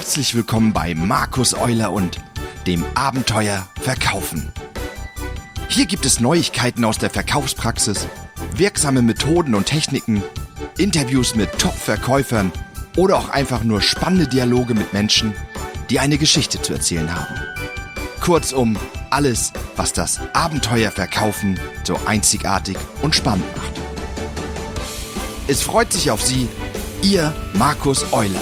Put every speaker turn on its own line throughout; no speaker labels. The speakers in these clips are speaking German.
Herzlich willkommen bei Markus Euler und dem Abenteuer Verkaufen. Hier gibt es Neuigkeiten aus der Verkaufspraxis, wirksame Methoden und Techniken, Interviews mit Top-Verkäufern oder auch einfach nur spannende Dialoge mit Menschen, die eine Geschichte zu erzählen haben. Kurzum, alles, was das Abenteuer Verkaufen so einzigartig und spannend macht. Es freut sich auf Sie, Ihr Markus Euler.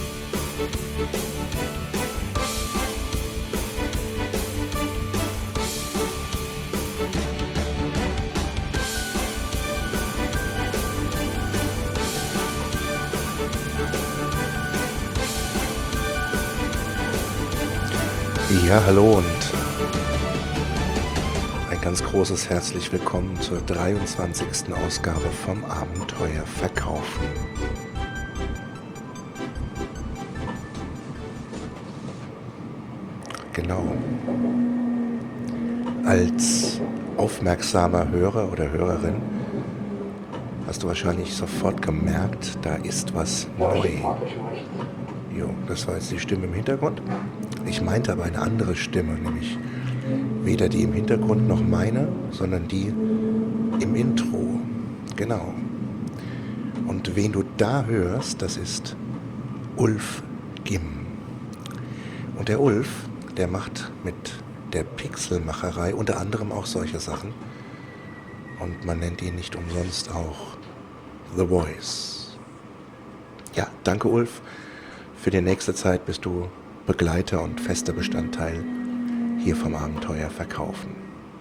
Ja, hallo und ein ganz großes herzlich willkommen zur 23. Ausgabe vom Abenteuer Verkaufen. Genau. Als aufmerksamer Hörer oder Hörerin hast du wahrscheinlich sofort gemerkt, da ist was neu. Jo, das war jetzt die Stimme im Hintergrund. Ich meinte aber eine andere Stimme, nämlich weder die im Hintergrund noch meine, sondern die im Intro. Genau. Und wen du da hörst, das ist Ulf Gimm. Und der Ulf, der macht mit der Pixelmacherei unter anderem auch solche Sachen. Und man nennt ihn nicht umsonst auch The Voice. Ja, danke Ulf. Für die nächste Zeit bist du Begleiter und fester Bestandteil hier vom Abenteuer Verkaufen.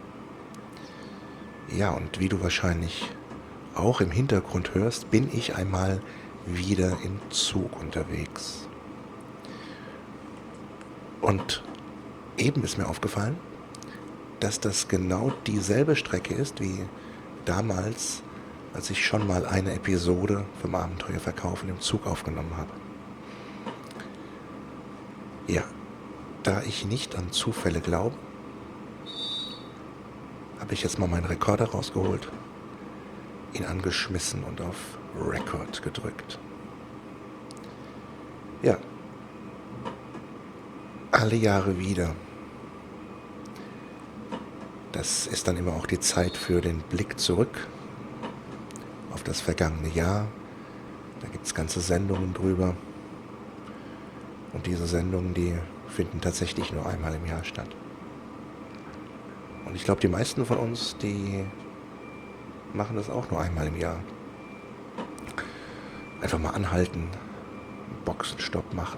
Ja, und wie du wahrscheinlich auch im Hintergrund hörst, bin ich einmal wieder im Zug unterwegs. Und eben ist mir aufgefallen, dass das genau dieselbe Strecke ist wie damals, als ich schon mal eine Episode vom Abenteuer Verkaufen im Zug aufgenommen habe. Ja, da ich nicht an Zufälle glaube, habe ich jetzt mal meinen Rekorder rausgeholt, ihn angeschmissen und auf Record gedrückt. Ja, alle Jahre wieder. Das ist dann immer auch die Zeit für den Blick zurück auf das vergangene Jahr. Da gibt es ganze Sendungen drüber. Und diese Sendungen, die finden tatsächlich nur einmal im Jahr statt. Und ich glaube, die meisten von uns, die machen das auch nur einmal im Jahr. Einfach mal anhalten, Boxenstopp machen,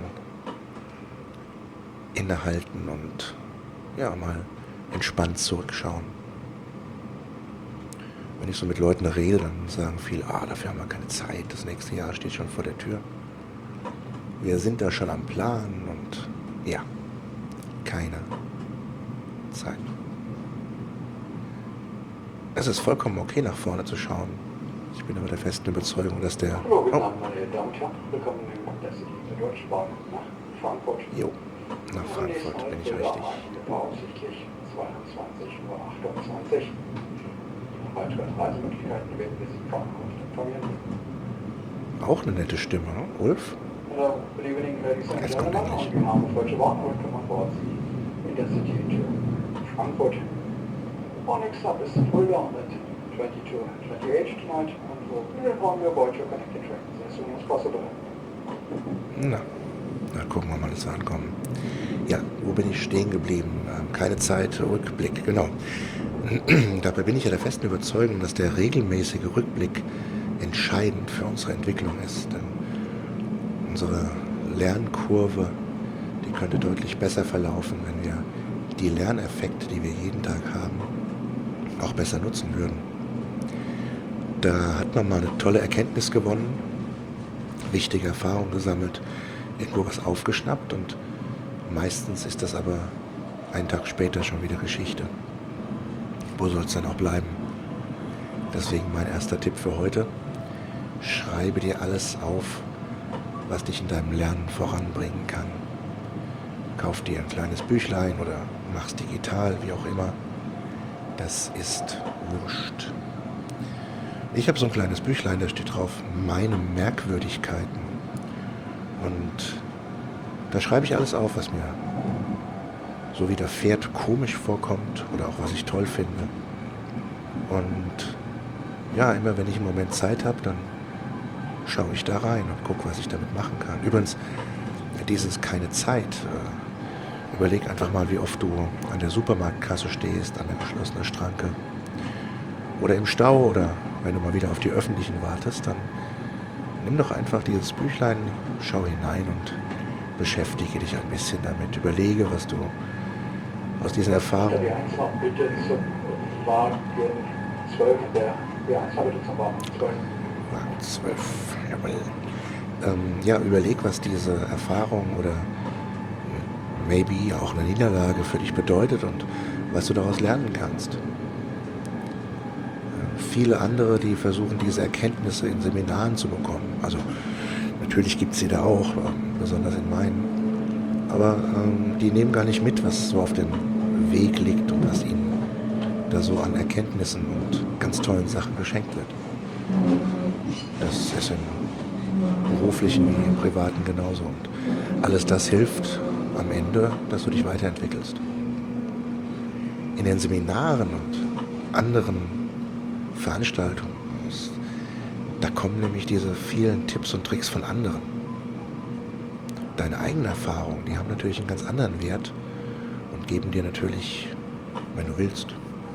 innehalten und ja, mal entspannt zurückschauen. Wenn ich so mit Leuten rede, dann sagen viele, dafür haben wir keine Zeit, das nächste Jahr steht schon vor der Tür. Wir sind da schon am Plan und ja, keine Zeit. Es ist vollkommen okay, nach vorne zu schauen. Ich bin aber der festen Überzeugung, dass der...
Hallo, guten Abend, meine Damen und Herren. Willkommen im Intercity der Deutschen Bahn nach Frankfurt.
Jo, nach Frankfurt bin ich richtig.
Voraussichtlich 22:28 Uhr. Weitere Reisemöglichkeiten werden wir Sie in Frankfurt informieren.
Auch eine nette Stimme, ne? Ulf?
Hello, good evening, ladies and
Jetzt kommt
gentlemen. On
Englisch.
behalf of Deutsche Bahn, welcome on board the Intercity to Frankfurt. Our next stop is Fulda at 22:28 tonight, and we'll inform you about your connecting trains as soon as possible.
Na gucken wir mal, dass wir ankommen. Ja, wo bin ich stehen geblieben? Keine Zeit, Rückblick, genau. Dabei bin ich ja der festen Überzeugung, dass der regelmäßige Rückblick entscheidend für unsere Entwicklung ist. Denn unsere Lernkurve, die könnte deutlich besser verlaufen, wenn wir die Lerneffekte, die wir jeden Tag haben, auch besser nutzen würden. Da hat man mal eine tolle Erkenntnis gewonnen, wichtige Erfahrungen gesammelt, irgendwo was aufgeschnappt und meistens ist das aber einen Tag später schon wieder Geschichte. Wo soll es dann auch bleiben? Deswegen mein erster Tipp für heute: Schreibe dir alles auf, was dich in deinem Lernen voranbringen kann. Kauf dir ein kleines Büchlein oder mach's digital, wie auch immer. Das ist wurscht. Ich habe so ein kleines Büchlein, da steht drauf: Meine Merkwürdigkeiten. Und Da schreibe ich alles auf, was mir so widerfährt, komisch vorkommt oder auch was ich toll finde. Und ja, immer wenn ich im Moment Zeit habe, dann schaue ich da rein und gucke, was ich damit machen kann. Übrigens, dieses keine Zeit. Überleg einfach mal, wie oft du an der Supermarktkasse stehst, an der geschlossenen Schranke oder im Stau oder wenn du mal wieder auf die Öffentlichen wartest, dann nimm doch einfach dieses Büchlein, schau hinein und beschäftige dich ein bisschen damit. Überlege, was du aus diesen Erfahrungen...
Die 1 noch bitte zum Wagen 12, der B1 bitte zum Wagen 12.
Wagen 12, jawohl. Ja, überleg, was diese Erfahrung oder maybe auch eine Niederlage für dich bedeutet und was du daraus lernen kannst. Viele andere, die versuchen, diese Erkenntnisse in Seminaren zu bekommen. Also natürlich gibt es sie da auch, besonders in meinen. Aber die nehmen gar nicht mit, was so auf dem Weg liegt und was ihnen da so an Erkenntnissen und ganz tollen Sachen geschenkt wird. Das ist im beruflichen wie im privaten genauso. Und alles das hilft am Ende, dass du dich weiterentwickelst. In den Seminaren und anderen Veranstaltungen, da kommen nämlich diese vielen Tipps und Tricks von anderen. Deine eigenen Erfahrungen, die haben natürlich einen ganz anderen Wert und geben dir natürlich, wenn du willst,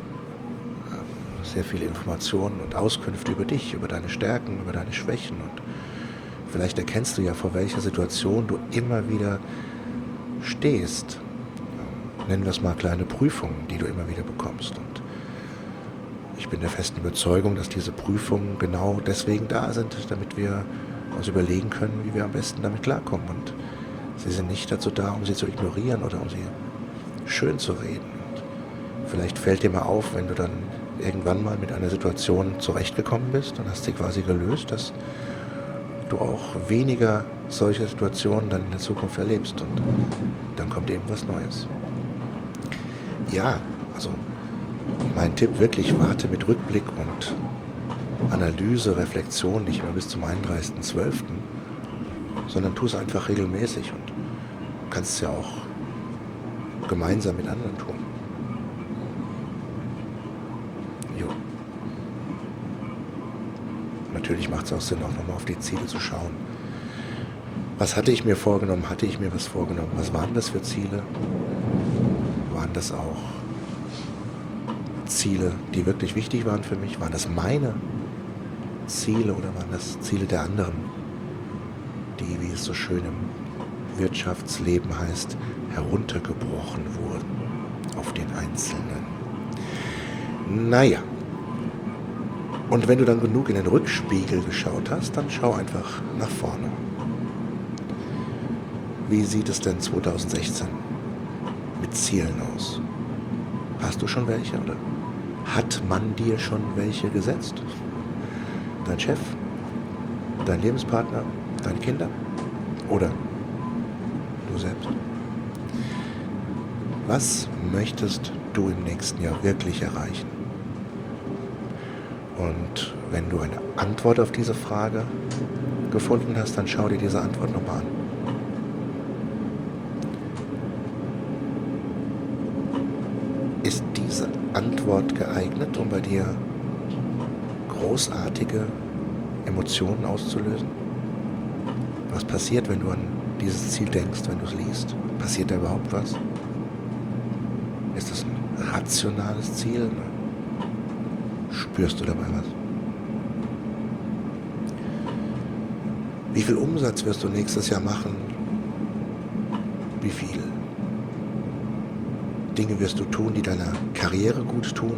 sehr viele Informationen und Auskünfte über dich, über deine Stärken, über deine Schwächen. Und vielleicht erkennst du ja, vor welcher Situation du immer wieder stehst. Nennen wir es mal kleine Prüfungen, die du immer wieder bekommst. Und ich bin der festen Überzeugung, dass diese Prüfungen genau deswegen da sind, damit wir uns überlegen können, wie wir am besten damit klarkommen. Und sie sind nicht dazu da, um sie zu ignorieren oder um sie schön zu reden. Und vielleicht fällt dir mal auf, wenn du dann irgendwann mal mit einer Situation zurechtgekommen bist und hast sie quasi gelöst, dass du auch weniger solche Situationen dann in der Zukunft erlebst und dann kommt eben was Neues. Ja, also mein Tipp wirklich, warte mit Rückblick und Analyse, Reflexion nicht mehr bis zum 31.12., sondern tu es einfach regelmäßig und kannst es ja auch gemeinsam mit anderen tun. Jo. Natürlich macht es auch Sinn, auch nochmal auf die Ziele zu schauen. Was hatte ich mir vorgenommen? Hatte ich mir was vorgenommen? Was waren das für Ziele? Waren das auch Ziele, die wirklich wichtig waren für mich? Waren das meine Ziele oder waren das Ziele der anderen, die, wie es so schön im Wirtschaftsleben heißt, heruntergebrochen wurden auf den Einzelnen? Naja. Und wenn du dann genug in den Rückspiegel geschaut hast, dann schau einfach nach vorne. Wie sieht es denn 2016 mit Zielen aus? Hast du schon welche oder hat man dir schon welche gesetzt? Dein Chef, dein Lebenspartner, deine Kinder oder du selbst? Was möchtest du im nächsten Jahr wirklich erreichen? Und wenn du eine Antwort auf diese Frage gefunden hast, dann schau dir diese Antwort nochmal an. Ist diese Antwort geeignet, um bei dir großartige Emotionen auszulösen? Was passiert, wenn du an dieses Ziel denkst, wenn du es liest? Passiert da überhaupt was? Ist das ein rationales Ziel? Spürst du dabei was? Wie viel Umsatz wirst du nächstes Jahr machen? Wie viel Dinge wirst du tun, die deiner Karriere gut tun?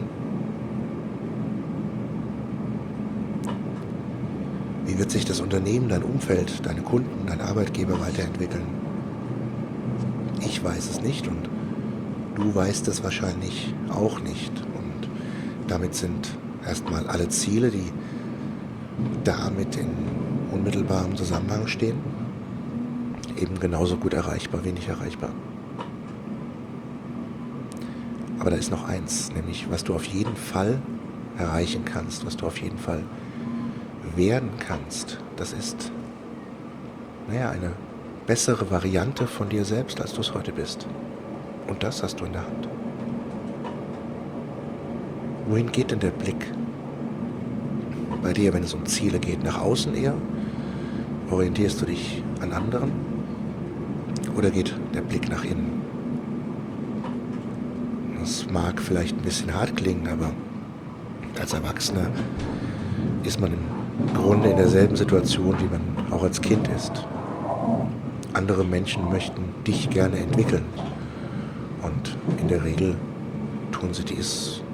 Wie wird sich das Unternehmen, dein Umfeld, deine Kunden, dein Arbeitgeber weiterentwickeln? Ich weiß es nicht und du weißt es wahrscheinlich auch nicht. Und damit sind erstmal alle Ziele, die damit in unmittelbarem Zusammenhang stehen, eben genauso gut erreichbar wie nicht erreichbar. Aber da ist noch eins, nämlich was du auf jeden Fall erreichen kannst, was du auf jeden Fall werden kannst. Das ist, eine bessere Variante von dir selbst, als du es heute bist. Und das hast du in der Hand. Wohin geht denn der Blick bei dir, wenn es um Ziele geht? Nach außen eher? Orientierst du dich an anderen? Oder geht der Blick nach innen? Das mag vielleicht ein bisschen hart klingen, aber als Erwachsener ist man im Grunde in derselben Situation, wie man auch als Kind ist. Andere Menschen möchten dich gerne entwickeln. Und in der Regel tun sie dies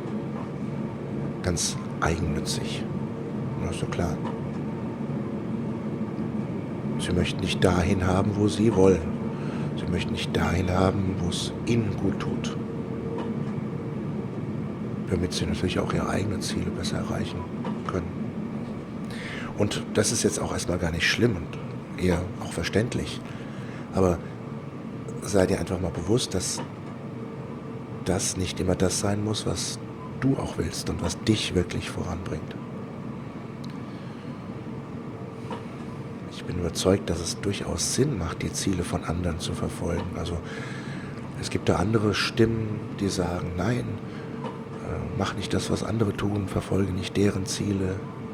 ganz eigennützig. Das ist ja klar. Sie möchten nicht dahin haben, wo sie wollen. Sie möchten nicht dahin haben, wo es ihnen gut tut. Damit sie natürlich auch ihre eigenen Ziele besser erreichen können. Und das ist jetzt auch erstmal gar nicht schlimm und eher auch verständlich. Aber sei dir einfach mal bewusst, dass das nicht immer das sein muss, was du auch willst und was dich wirklich voranbringt. Ich bin überzeugt, dass es durchaus Sinn macht, die Ziele von anderen zu verfolgen. Also es gibt da andere Stimmen, die sagen, nein, mach nicht das, was andere tun, verfolge nicht deren Ziele.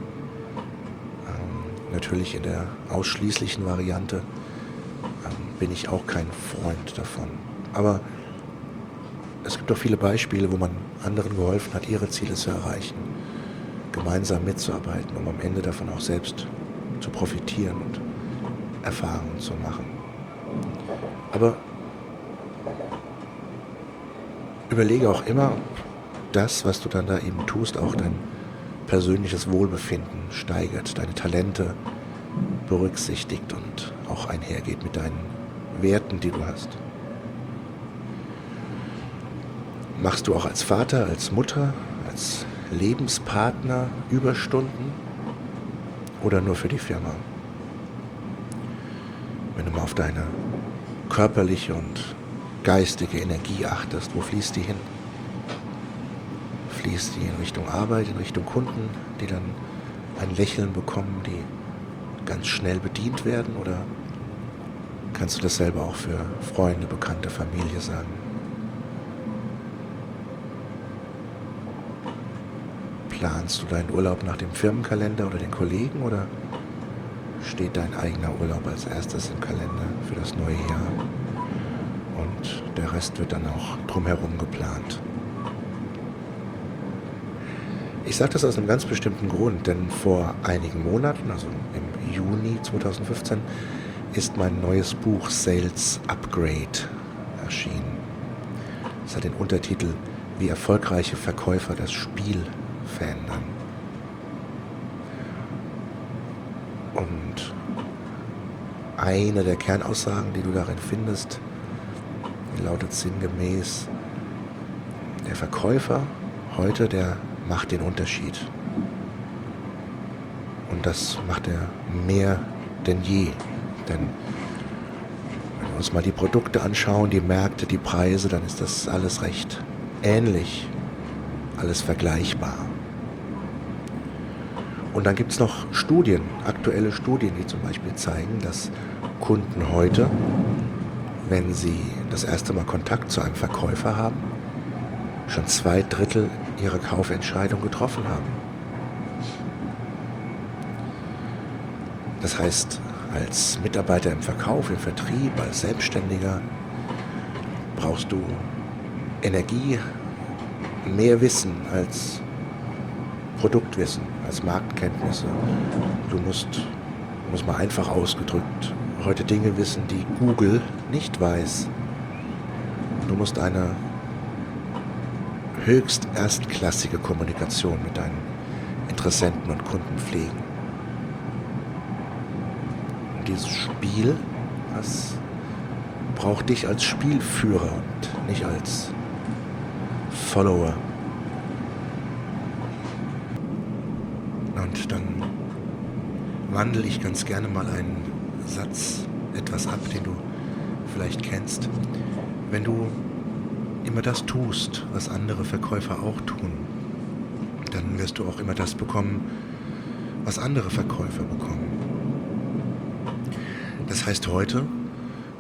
Natürlich in der ausschließlichen Variante bin ich auch kein Freund davon. Aber es gibt auch viele Beispiele, wo man anderen geholfen hat, ihre Ziele zu erreichen, gemeinsam mitzuarbeiten, um am Ende davon auch selbst zu profitieren und Erfahrungen zu machen. Aber überlege auch immer, das, was du dann da eben tust, auch dein persönliches Wohlbefinden steigert, deine Talente berücksichtigt und auch einhergeht mit deinen Werten, die du hast. Machst du auch als Vater, als Mutter, als Lebenspartner Überstunden oder nur für die Firma? Wenn du mal auf deine körperliche und geistige Energie achtest, wo fließt die hin? Fließt die in Richtung Arbeit, in Richtung Kunden, die dann ein Lächeln bekommen, die ganz schnell bedient werden? Oder kannst du das selber auch für Freunde, Bekannte, Familie sagen? Planst du deinen Urlaub nach dem Firmenkalender oder den Kollegen oder steht dein eigener Urlaub als erstes im Kalender für das neue Jahr und der Rest wird dann auch drumherum geplant? Ich sage das aus einem ganz bestimmten Grund, denn vor einigen Monaten, also im Juni 2015, ist mein neues Buch Sales Upgrade erschienen. Es hat den Untertitel Wie erfolgreiche Verkäufer das Spiel verändern. Und eine der Kernaussagen, die du darin findest, lautet sinngemäß, der Verkäufer heute, der macht den Unterschied. Und das macht er mehr denn je. Denn wenn wir uns mal die Produkte anschauen, die Märkte, die Preise, dann ist das alles recht ähnlich, alles vergleichbar. Und dann gibt es noch Studien, aktuelle Studien, die zum Beispiel zeigen, dass Kunden heute, wenn sie das erste Mal Kontakt zu einem Verkäufer haben, schon 2/3 ihrer Kaufentscheidung getroffen haben. Das heißt, als Mitarbeiter im Verkauf, im Vertrieb, als Selbstständiger brauchst du Energie, mehr Wissen als Produktwissen, als Marktkenntnisse. Du musst mal einfach ausgedrückt, heute Dinge wissen, die Google nicht weiß. Du musst eine höchst erstklassige Kommunikation mit deinen Interessenten und Kunden pflegen. Und dieses Spiel, das braucht dich als Spielführer und nicht als Follower. Und dann wandle ich ganz gerne mal einen Satz etwas ab, den du vielleicht kennst. Wenn du immer das tust, was andere Verkäufer auch tun, dann wirst du auch immer das bekommen, was andere Verkäufer bekommen. Das heißt, heute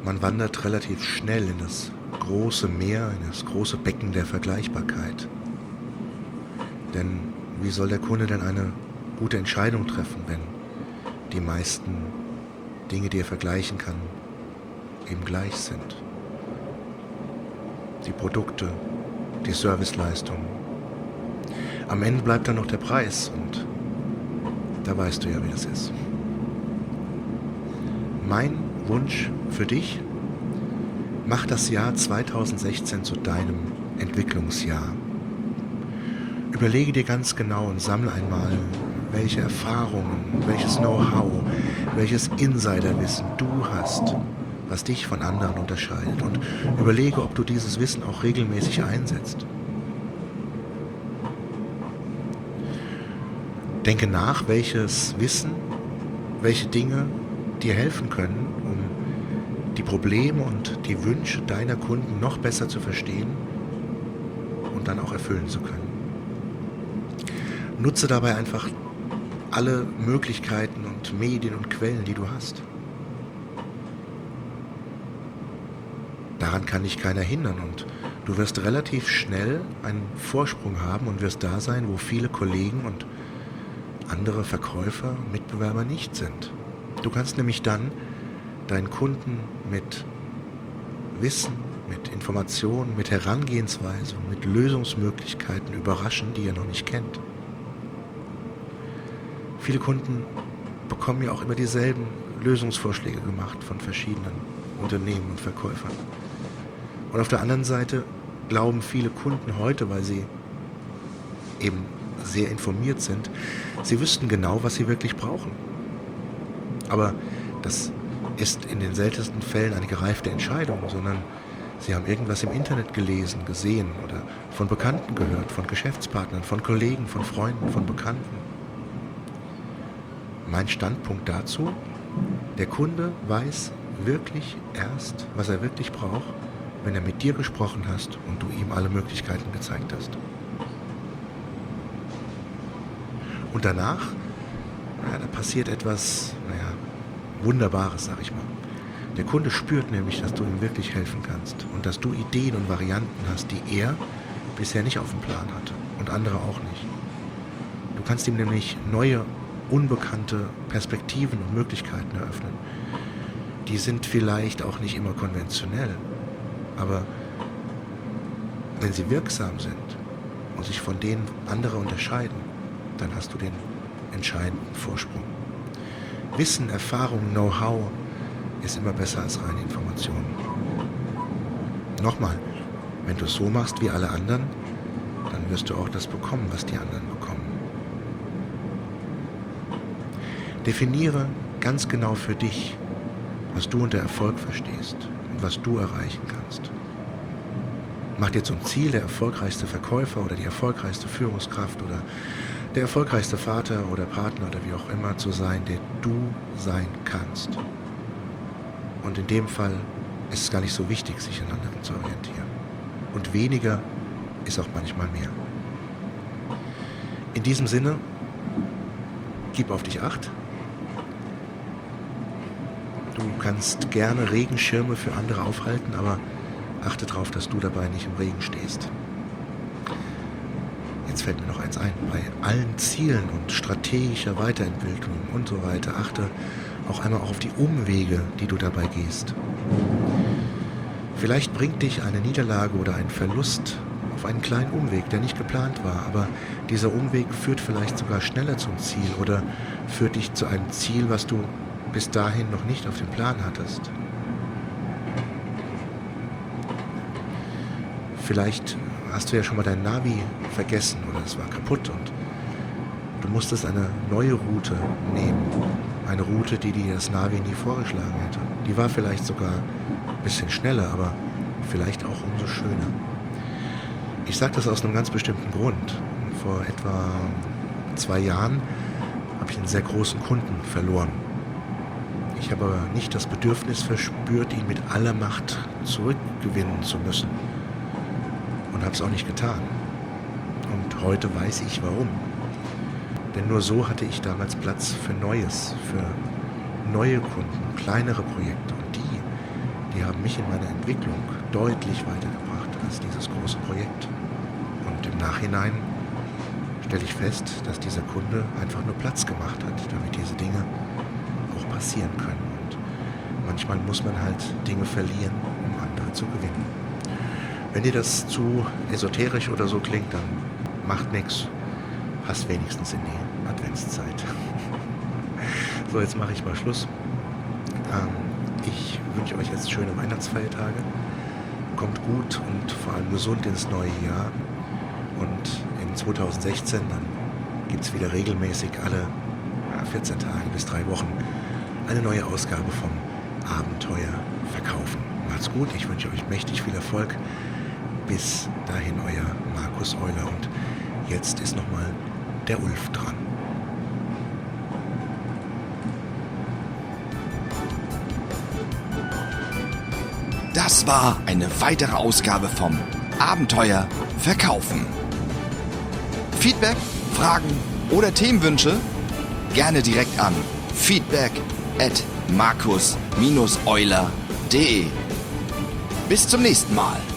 Man wandert relativ schnell in das große Meer, in das große Becken der Vergleichbarkeit. Denn wie soll der Kunde denn eine gute Entscheidung treffen, wenn die meisten Dinge, die er vergleichen kann, eben gleich sind? Die Produkte, die Serviceleistungen. Am Ende bleibt dann noch der Preis und da weißt du ja, wie das ist. Mein Wunsch für dich: Mach das Jahr 2016 zu deinem Entwicklungsjahr. Überlege dir ganz genau und sammle einmal, welche Erfahrungen, welches Know-how, welches Insiderwissen du hast, was dich von anderen unterscheidet, und überlege, ob du dieses Wissen auch regelmäßig einsetzt. Denke nach, welches Wissen, welche Dinge dir helfen können, um die Probleme und die Wünsche deiner Kunden noch besser zu verstehen und dann auch erfüllen zu können. Nutze dabei einfach alle Möglichkeiten und Medien und Quellen, die du hast. Daran kann dich keiner hindern und du wirst relativ schnell einen Vorsprung haben und wirst da sein, wo viele Kollegen und andere Verkäufer, Mitbewerber nicht sind. Du kannst nämlich dann deinen Kunden mit Wissen, mit Informationen, mit Herangehensweise, mit Lösungsmöglichkeiten überraschen, die er noch nicht kennt. Viele Kunden bekommen ja auch immer dieselben Lösungsvorschläge gemacht von verschiedenen Unternehmen und Verkäufern. Und auf der anderen Seite glauben viele Kunden heute, weil sie eben sehr informiert sind, sie wüssten genau, was sie wirklich brauchen. Aber das ist in den seltensten Fällen eine gereifte Entscheidung, sondern sie haben irgendwas im Internet gelesen, gesehen oder von Bekannten gehört, von Geschäftspartnern, von Kollegen, von Freunden, von Bekannten. Mein Standpunkt dazu: Der Kunde weiß wirklich erst, was er wirklich braucht, wenn er mit dir gesprochen hast und du ihm alle Möglichkeiten gezeigt hast. Und danach, da passiert etwas, Wunderbares, sag ich mal. Der Kunde spürt nämlich, dass du ihm wirklich helfen kannst und dass du Ideen und Varianten hast, die er bisher nicht auf dem Plan hatte und andere auch nicht. Du kannst ihm nämlich neue, unbekannte Perspektiven und Möglichkeiten eröffnen. Die sind vielleicht auch nicht immer konventionell, aber wenn sie wirksam sind und sich von denen andere unterscheiden, dann hast du den entscheidenden Vorsprung. Wissen, Erfahrung, Know-how ist immer besser als reine Informationen. Nochmal, wenn du es so machst wie alle anderen, dann wirst du auch das bekommen, was die anderen bekommen. Definiere ganz genau für dich, was du unter Erfolg verstehst und was du erreichen kannst. Mach dir zum Ziel, der erfolgreichste Verkäufer oder die erfolgreichste Führungskraft oder der erfolgreichste Vater oder Partner oder wie auch immer zu sein, der du sein kannst. Und in dem Fall ist es gar nicht so wichtig, sich an anderen zu orientieren. Und weniger ist auch manchmal mehr. In diesem Sinne, gib auf dich Acht. Du kannst gerne Regenschirme für andere aufhalten, aber achte darauf, dass du dabei nicht im Regen stehst. Jetzt fällt mir noch eins ein. Bei allen Zielen und strategischer Weiterentwicklung und so weiter, achte auch einmal auf die Umwege, die du dabei gehst. Vielleicht bringt dich eine Niederlage oder ein Verlust auf einen kleinen Umweg, der nicht geplant war, aber dieser Umweg führt vielleicht sogar schneller zum Ziel oder führt dich zu einem Ziel, was du bis dahin noch nicht auf dem Plan hattest. Vielleicht hast du ja schon mal dein Navi vergessen oder es war kaputt und du musstest eine neue Route nehmen. Eine Route, die dir das Navi nie vorgeschlagen hätte. Die war vielleicht sogar ein bisschen schneller, aber vielleicht auch umso schöner. Ich sage das aus einem ganz bestimmten Grund. Vor etwa 2 Jahren habe ich einen sehr großen Kunden verloren. Ich habe aber nicht das Bedürfnis verspürt, ihn mit aller Macht zurückgewinnen zu müssen. Und habe es auch nicht getan. Und heute weiß ich warum. Denn nur so hatte ich damals Platz für Neues, für neue Kunden, kleinere Projekte. Und die die haben mich in meiner Entwicklung deutlich weitergebracht als dieses große Projekt. Und im Nachhinein stelle ich fest, dass dieser Kunde einfach nur Platz gemacht hat, damit diese Dinge auch passieren können. Und manchmal muss man halt Dinge verlieren, um andere zu gewinnen. Wenn dir das zu esoterisch oder so klingt, dann macht nichts. Passt wenigstens in die Adventszeit. So, jetzt mache ich mal Schluss. Ich wünsche euch jetzt schöne Weihnachtsfeiertage. Kommt gut und vor allem gesund ins neue Jahr. Und in 2016, dann gibt es wieder regelmäßig alle 14 Tage bis 3 Wochen eine neue Ausgabe vom Abenteuer verkaufen. Macht's gut, ich wünsche euch mächtig viel Erfolg. Bis dahin, euer Markus Euler. Und jetzt ist nochmal der Ulf dran.
Das war eine weitere Ausgabe vom Abenteuer verkaufen. Feedback, Fragen oder Themenwünsche? Gerne direkt an feedback@markus-euler.de. Bis zum nächsten Mal.